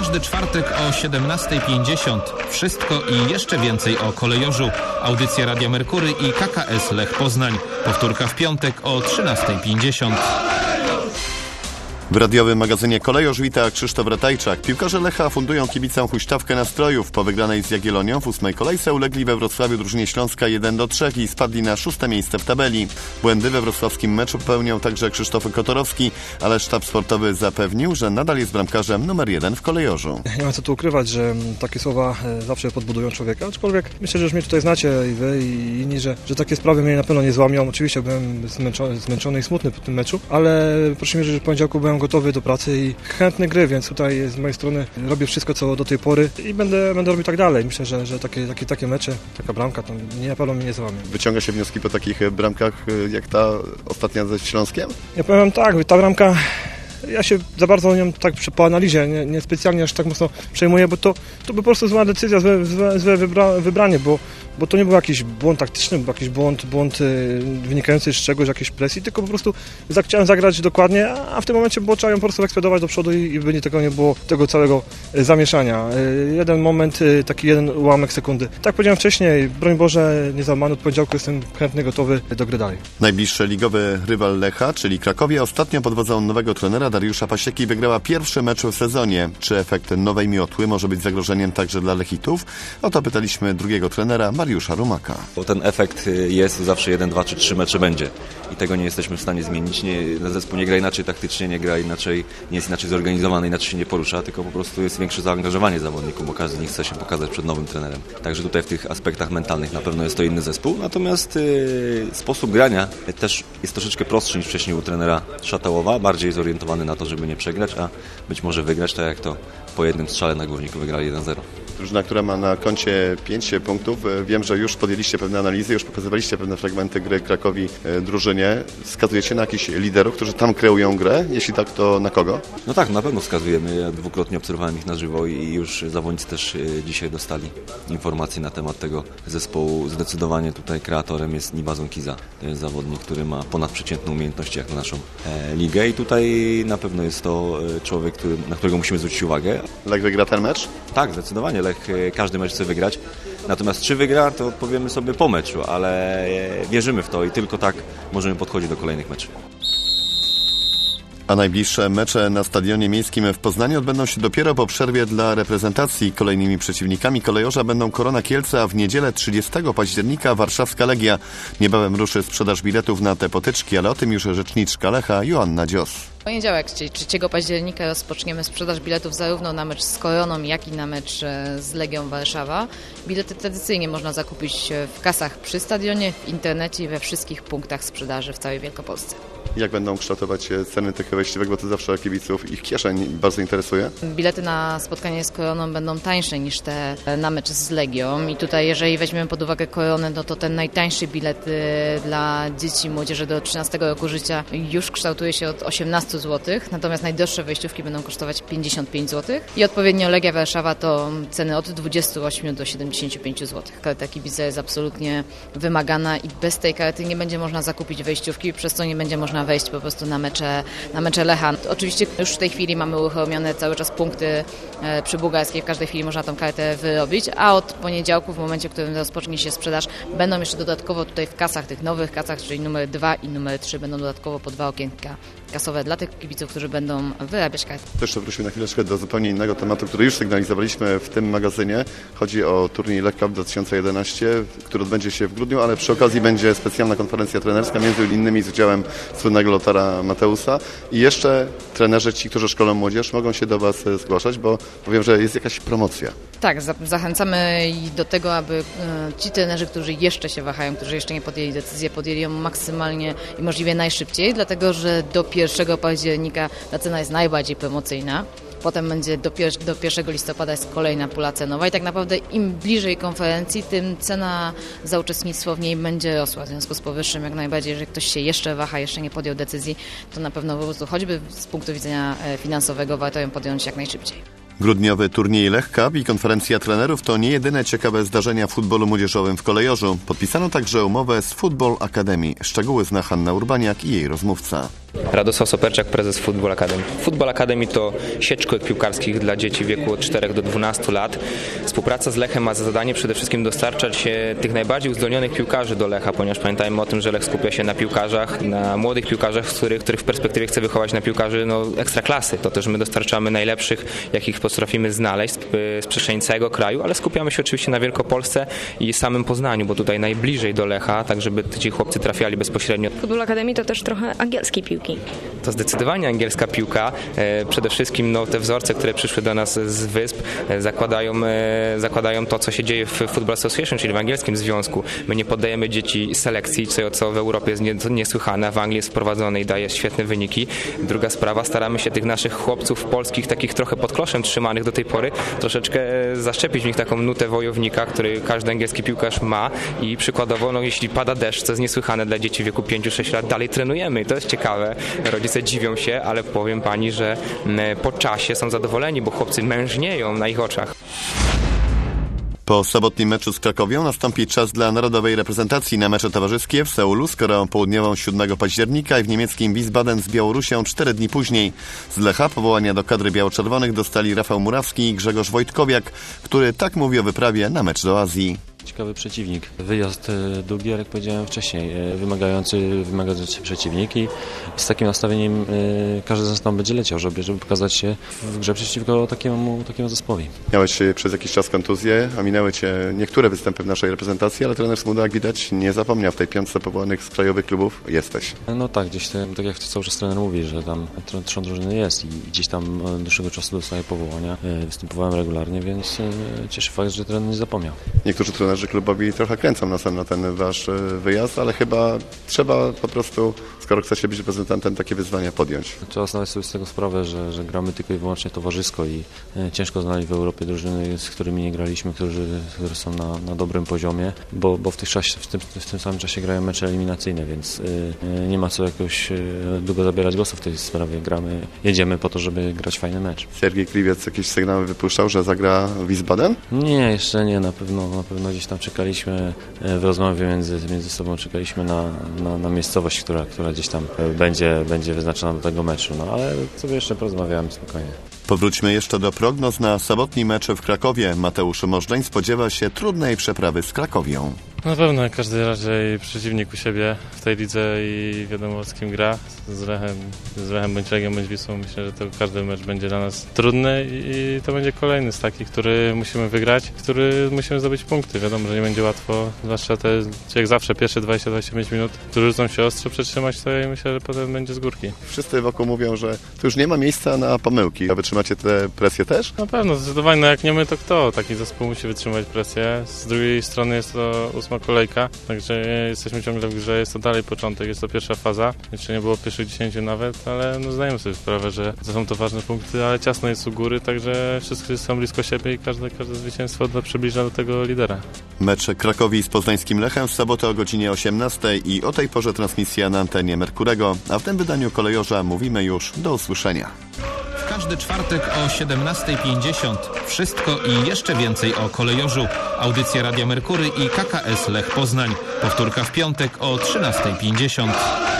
każdy czwartek o 17:50. Wszystko i jeszcze więcej o Kolejorzu. Audycja Radia Merkury i KKS Lech Poznań. Powtórka w piątek o 13:50. W radiowym magazynie Kolejorz wita Krzysztof Ratajczak. Piłkarze Lecha fundują kibicom huśtawkę nastrojów. Po wygranej z Jagiellonią w 8. kolejce ulegli we Wrocławiu drużynie Śląska 1-3 i spadli na 6. miejsce w tabeli. Błędy we wrocławskim meczu popełniał także Krzysztof Kotorowski, ale sztab sportowy zapewnił, że nadal jest bramkarzem numer 1 w Kolejorzu. Nie ma co tu ukrywać, że takie słowa zawsze podbudują człowieka, aczkolwiek myślę, że już mnie tutaj znacie i wy i inni, że takie sprawy mnie na pewno nie złamią. Oczywiście byłem zmęczony i smutny po tym meczu, ale proszę mi wierzyć, że w poniedziałku byłem gotowy do pracy i chętny gry, więc tutaj z mojej strony robię wszystko, co do tej pory i będę robił tak dalej. Myślę, że takie mecze, taka bramka, to na pewno mnie nie złamie. Wyciąga się wnioski po takich bramkach, jak ta ostatnia ze Śląskiem? Ja powiem tak, ta bramka, ja się za bardzo nią tak po analizie nie specjalnie aż tak mocno przejmuję, bo to by po prostu zła decyzja, złe wybranie, bo to nie był jakiś błąd taktyczny, był jakiś błąd wynikający z czegoś, jakiejś presji, tylko po prostu chciałem zagrać dokładnie, a w tym momencie było trzeba ją po prostu eksplodować do przodu i będzie tego nie było, tego całego zamieszania. Jeden moment, taki jeden ułamek sekundy. Tak powiedziałem wcześniej, broń Boże, niezałamany od poniedziałku, jestem chętny, gotowy do gry dalej. Najbliższy ligowy rywal Lecha, czyli Krakowie, ostatnio pod wodzą nowego trenera Dariusza Pasieki wygrała pierwszy mecz w sezonie. Czy efekt nowej miotły może być zagrożeniem także dla Lechitów? O to pytaliśmy drugiego trenera, Mariusza Rumaka. Bo ten efekt jest zawsze 1, 2 czy 3 mecze będzie i tego nie jesteśmy w stanie zmienić. Zespół nie gra inaczej taktycznie, nie gra inaczej, nie jest inaczej zorganizowany, inaczej się nie porusza, tylko po prostu jest większe zaangażowanie zawodników, bo każdy z nich chce się pokazać przed nowym trenerem. Także tutaj w tych aspektach mentalnych na pewno jest to inny zespół, natomiast sposób grania też jest troszeczkę prostszy niż wcześniej u trenera Szatałowa, bardziej zorientowany na to, żeby nie przegrać, a być może wygrać, tak jak to po jednym strzale na Górniku wygrali 1-0. Drużyna, która ma na koncie 5 punktów. Wiem, że już podjęliście pewne analizy, już pokazywaliście pewne fragmenty gry Krakowi drużynie. Wskazujecie na jakichś liderów, którzy tam kreują grę? Jeśli tak, to na kogo? No tak, na pewno wskazujemy. Ja dwukrotnie obserwowałem ich na żywo i już zawodnicy też dzisiaj dostali informacje na temat tego zespołu. Zdecydowanie tutaj kreatorem jest Nibazon Kiza. To jest zawodnik, który ma ponadprzeciętne umiejętności jak na naszą ligę i tutaj na pewno jest to człowiek, na którego musimy zwrócić uwagę. Lech wygra ten mecz? Tak, zdecydowanie. Lech każdy mecz chce wygrać. Natomiast czy wygra, to powiemy sobie po meczu, ale wierzymy w to i tylko tak możemy podchodzić do kolejnych meczów. A najbliższe mecze na Stadionie Miejskim w Poznaniu odbędą się dopiero po przerwie dla reprezentacji. Kolejnymi przeciwnikami Kolejorza będą Korona Kielce, a w niedzielę 30 października Warszawska Legia. Niebawem ruszy sprzedaż biletów na te potyczki, ale o tym już rzeczniczka Lecha Joanna Dzios. W poniedziałek, czyli 3 października rozpoczniemy sprzedaż biletów zarówno na mecz z Koroną, jak i na mecz z Legią Warszawa. Bilety tradycyjnie można zakupić w kasach przy stadionie, w internecie i we wszystkich punktach sprzedaży w całej Wielkopolsce. Jak będą kształtować się ceny tych wejściówek, bo to zawsze kibiców ich kieszeń bardzo interesuje? Bilety na spotkanie z Koroną będą tańsze niż te na mecz z Legią i tutaj jeżeli weźmiemy pod uwagę Koronę, no to ten najtańszy bilet dla dzieci i młodzieży do 13 roku życia już kształtuje się od 18 zł, natomiast najdroższe wejściówki będą kosztować 55 zł i odpowiednio Legia Warszawa to ceny od 28 do 75 zł. Karta kibica jest absolutnie wymagana i bez tej karty nie będzie można zakupić wejściówki, przez co nie będzie można wejść po prostu na mecze Lecha. Oczywiście już w tej chwili mamy uruchomione cały czas punkty przy Bułgarskiej, w każdej chwili można tą kartę wyrobić, a od poniedziałku, w momencie, w którym rozpocznie się sprzedaż, będą jeszcze dodatkowo tutaj w kasach, tych nowych kasach, czyli numer 2 i numer 3, będą dodatkowo po 2 okienka kasowe dla tych kibiców, którzy będą wyrabiać karty. Też wrócimy na chwileczkę do zupełnie innego tematu, który już sygnalizowaliśmy w tym magazynie. Chodzi o turniej Lech Cup 2011, który odbędzie się w grudniu, ale przy okazji będzie specjalna konferencja trenerska, między innymi z udziałem słynnego Lothara Mattheusa i jeszcze trenerzy, ci, którzy szkolą młodzież, mogą się do Was zgłaszać, bo powiem, że jest jakaś promocja. Tak, zachęcamy do tego, aby ci trenerzy, którzy jeszcze się wahają, którzy jeszcze nie podjęli decyzji, podjęli ją maksymalnie i możliwie najszybciej, dlatego że do 1 października ta cena jest najbardziej promocyjna. Potem będzie do 1 listopada jest kolejna pula cenowa i tak naprawdę im bliżej konferencji, tym cena za uczestnictwo w niej będzie rosła. W związku z powyższym jak najbardziej, jeżeli ktoś się jeszcze waha, jeszcze nie podjął decyzji, to na pewno po prostu choćby z punktu widzenia finansowego warto ją podjąć jak najszybciej. Grudniowy turniej Lech Cup i konferencja trenerów to nie jedyne ciekawe zdarzenia w futbolu młodzieżowym w Kolejorzu. Podpisano także umowę z Football Academy. Szczegóły zna Hanna Urbaniak i jej rozmówca. Radosław Soperczak, prezes Football Academy. Football Academy to sieć szkółek piłkarskich dla dzieci w wieku od 4 do 12 lat. Współpraca z Lechem ma za zadanie przede wszystkim dostarczać tych najbardziej uzdolnionych piłkarzy do Lecha, ponieważ pamiętajmy o tym, że Lech skupia się na piłkarzach, na młodych piłkarzach, których w perspektywie chce wychować na piłkarzy ekstraklasy. To też my dostarczamy najlepszych, jakich potrafimy znaleźć z przestrzeni całego kraju, ale skupiamy się oczywiście na Wielkopolsce i samym Poznaniu, bo tutaj najbliżej do Lecha, tak żeby ci chłopcy trafiali bezpośrednio. Football Academy to też trochę angielskiej piłki. To zdecydowanie angielska piłka. Przede wszystkim te wzorce, które przyszły do nas z wysp, zakładają to, co się dzieje w Football Association, czyli w angielskim związku. My nie poddajemy dzieci selekcji, co w Europie jest niesłychane, a w Anglii jest wprowadzone i daje świetne wyniki. Druga sprawa, staramy się tych naszych chłopców polskich, takich trochę pod kloszem trzymanych do tej pory, troszeczkę zaszczepić w nich taką nutę wojownika, który każdy angielski piłkarz ma i przykładowo, jeśli pada deszcz, co jest niesłychane dla dzieci w wieku 5-6 lat, dalej trenujemy i to jest ciekawe. Rodzice dziwią się, ale powiem pani, że po czasie są zadowoleni, bo chłopcy mężnieją na ich oczach. Po sobotnim meczu z Krakowią nastąpi czas dla narodowej reprezentacji na mecze towarzyskie w Seulu z Koreą Południową 7 października i w niemieckim Wiesbaden z Białorusią 4 dni później. Z Lecha powołania do kadry biało-czerwonych dostali Rafał Murawski i Grzegorz Wojtkowiak, który tak mówi o wyprawie na mecz do Azji. Ciekawy przeciwnik. Wyjazd długi, jak powiedziałem wcześniej, wymagający przeciwnik i z takim nastawieniem każdy z nas tam będzie leciał, żeby pokazać się w grze przeciwko takiemu zespołowi. Miałeś przez jakiś czas kontuzję, a minęły Cię niektóre występy w naszej reprezentacji, ale trener Smuda, jak widać, nie zapomniał w tej piątce powołanych z krajowych klubów. Jesteś. No tak, gdzieś tak jak cały czas trener mówi, że tam trzon drużyny jest i gdzieś tam od dłuższego czasu dostaje powołania. Występowałem regularnie, więc cieszy fakt, że trener nie zapomniał. Niektórzy trenerzy klubowi trochę kręcą nosem na ten wasz wyjazd, ale chyba trzeba po prostu, skoro chcecie być reprezentantem, takie wyzwania podjąć. Trzeba zdawać sobie z tego sprawę, że gramy tylko i wyłącznie towarzysko i ciężko znaleźć w Europie drużyny, z którymi nie graliśmy, które są na dobrym poziomie, bo w tym samym czasie grają mecze eliminacyjne, więc nie ma co jakoś długo zabierać głosu w tej sprawie. Jedziemy po to, żeby grać fajny mecz. Sergiej Kliwiec jakieś sygnały wypuszczał, że zagra Wiesbaden? Nie, jeszcze nie. Na pewno gdzieś tam czekaliśmy w rozmowie między sobą, czekaliśmy na miejscowość, która gdzieś tam będzie wyznaczona do tego meczu, ale sobie jeszcze porozmawiałem spokojnie. Powróćmy jeszcze do prognoz na sobotni mecz w Krakowie. Mateusz Możdżeń spodziewa się trudnej przeprawy z Krakowią. Na pewno każdy raczej przeciwnik u siebie w tej lidze i wiadomo z kim gra. Z Lechem bądź Legią bądź Wisłą. Myślę, że to każdy mecz będzie dla nas trudny i to będzie kolejny z takich, który musimy wygrać, który musimy zdobyć punkty. Wiadomo, że nie będzie łatwo, zwłaszcza te, jak zawsze, pierwsze 20-25 minut, którzy rzucą się ostro, przetrzymać to i myślę, że potem będzie z górki. Wszyscy wokół mówią, że tu już nie ma miejsca na pomyłki. A wytrzymacie tę presję też? Na pewno, zdecydowanie. Jak nie my, to kto? Taki zespół musi wytrzymać presję. Z drugiej strony jest to 8. kolejka, także jesteśmy ciągle w grze, jest to dalej początek, jest to pierwsza faza. Jeszcze nie było pierwszych 10 nawet, ale zdajemy sobie sprawę, że to są to ważne punkty, ale ciasno jest u góry, także wszyscy są blisko siebie i każde zwycięstwo przybliża do tego lidera. Mecz Krakowi z poznańskim Lechem w sobotę o godzinie 18 i o tej porze transmisja na antenie Merkurego, a w tym wydaniu Kolejorza mówimy już do usłyszenia. W każdy czwartek o 17:50 wszystko i jeszcze więcej o Kolejorzu. Audycja Radia Merkury i KKS Lech Poznań. Powtórka w piątek o 13:50.